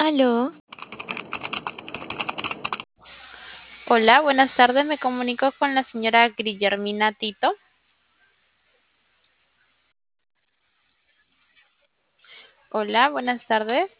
Aló, Hola, buenas tardes. Me comunico con la señora Guillermina Tito. Hola, buenas tardes.